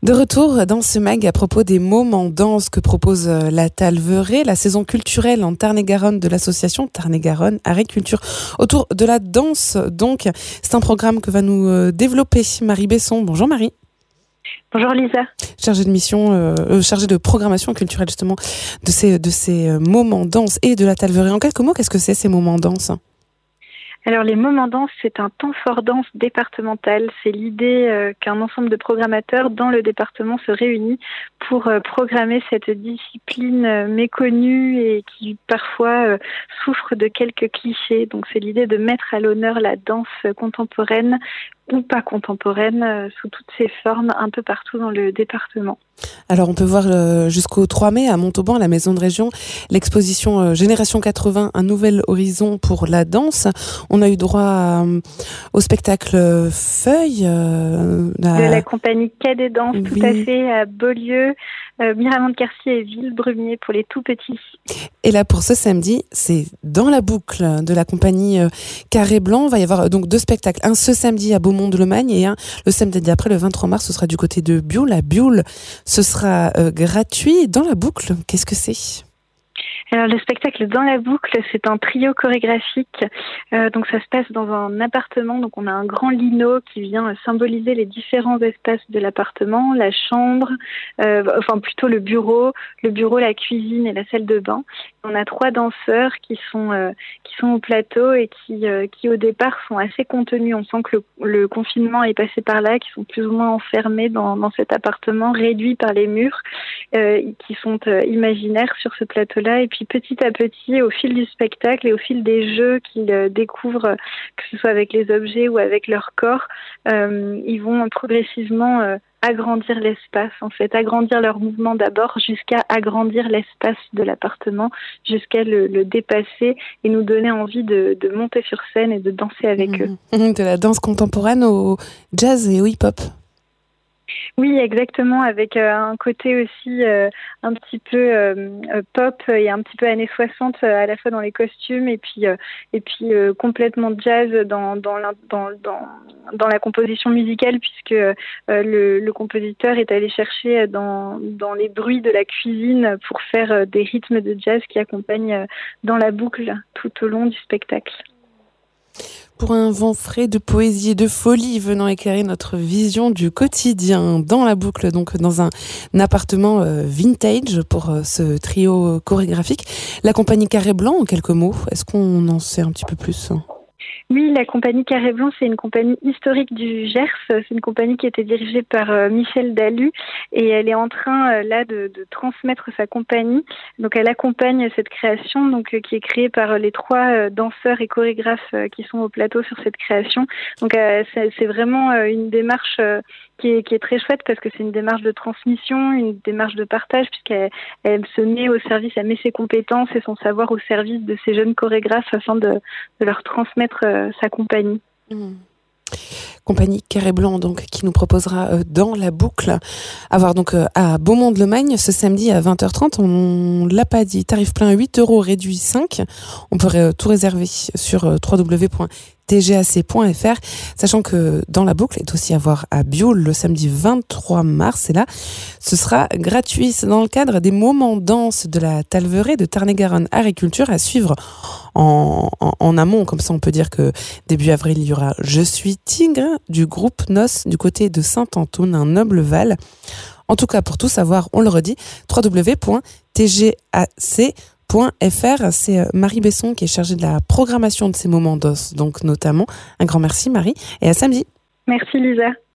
De retour dans ce mag à propos des moments danse que propose la Talveraie, la saison culturelle en Tarn-et-Garonne de l'association Tarn-et-Garonne Art et Culture autour de la danse. Donc, c'est un programme que va nous développer Marie Besson. Bonjour Marie. Bonjour Lisa. Chargée de programmation culturelle justement de ces moments danse et de la Talveraie. En quelques mots, qu'est-ce que c'est ces moments danse ? Alors les moments danse, c'est un temps fort danse départemental. C'est l'idée qu'un ensemble de programmateurs dans le département se réunit pour programmer cette discipline méconnue et qui parfois souffre de quelques clichés. Donc c'est l'idée de mettre à l'honneur la danse contemporaine ou pas contemporaine sous toutes ses formes un peu partout dans le département. Alors on peut voir jusqu'au 3 mai à Montauban, à la Maison de Région, l'exposition Génération 80, un nouvel horizon pour la danse. On a eu droit au spectacle Feuille. De la compagnie Cadet Danse, oui. Tout à fait, à Beaulieu, Miramont-de-Quercy et Villebrumier pour les tout petits. Et là pour ce samedi, c'est dans la boucle de la compagnie Carré Blanc. Il va y avoir donc 2 spectacles, un ce samedi à Beaumont-de-Lomagne et un le samedi d'après, le 23 mars, ce sera du côté de Bioul, à Bioul. Ce sera gratuit. Dans la boucle, qu'est-ce que c'est ? Alors le spectacle Dans la boucle, c'est un trio chorégraphique. Donc ça se passe dans un appartement. Donc on a un grand lino qui vient symboliser les différents espaces de l'appartement, la chambre, plutôt le bureau, la cuisine et la salle de bain. On a 3 danseurs qui sont au plateau et qui au départ sont assez contenus. On sent que le confinement est passé par là, qui sont plus ou moins enfermés dans cet appartement, réduits par les murs, qui sont imaginaires sur ce plateau-là. Et puis petit à petit, au fil du spectacle et au fil des jeux qu'ils découvrent, que ce soit avec les objets ou avec leur corps, ils vont progressivement agrandir l'espace, en fait, agrandir leur mouvement d'abord jusqu'à agrandir l'espace de l'appartement, jusqu'à le dépasser et nous donner envie de monter sur scène et de danser avec eux. De la danse contemporaine au jazz et au hip-hop. Oui, exactement, avec un côté aussi un petit peu pop et un petit peu années 60 à la fois dans les costumes et puis complètement jazz dans la composition musicale puisque le compositeur est allé chercher dans les bruits de la cuisine pour faire des rythmes de jazz qui accompagnent dans la boucle tout au long du spectacle. Pour un vent frais de poésie et de folie venant éclairer notre vision du quotidien dans la boucle, donc dans un appartement vintage pour ce trio chorégraphique. La compagnie Carré Blanc, en quelques mots, est-ce qu'on en sait un petit peu plus ? Oui, la compagnie Carré Blanc, c'est une compagnie historique du Gers. C'est une compagnie qui a été dirigée par Michel Dalu et elle est en train là de transmettre sa compagnie. Donc elle accompagne cette création qui est créée par les 3 danseurs et chorégraphes qui sont au plateau sur cette création. Donc c'est vraiment une démarche qui est très chouette parce que c'est une démarche de transmission, une démarche de partage puisqu'elle se met au service, elle met ses compétences et son savoir au service de ces jeunes chorégraphes afin de leur transmettre sa compagnie. Compagnie Carré Blanc donc qui nous proposera dans la boucle à voir donc à Beaumont-de-Lomagne ce samedi à 20h30. On l'a pas dit, tarif plein 8 € réduit 5. On pourrait tout réserver sur www.tgac.fr, sachant que dans la boucle est aussi à voir à Bioul le samedi 23 mars et là ce sera gratuit. C'est dans le cadre des moments danse de la Talveraie de Tarn-et-Garonne Art et Culture à suivre en amont, comme ça on peut dire que début avril il y aura Je suis tigre du groupe NOS du côté de Saint-Antoine, un noble val. En tout cas pour tout savoir, on le redit, www.tgac.fr. C'est Marie Besson qui est chargée de la programmation de ces moments danse, donc notamment. Un grand merci Marie et à samedi. Merci Lisa.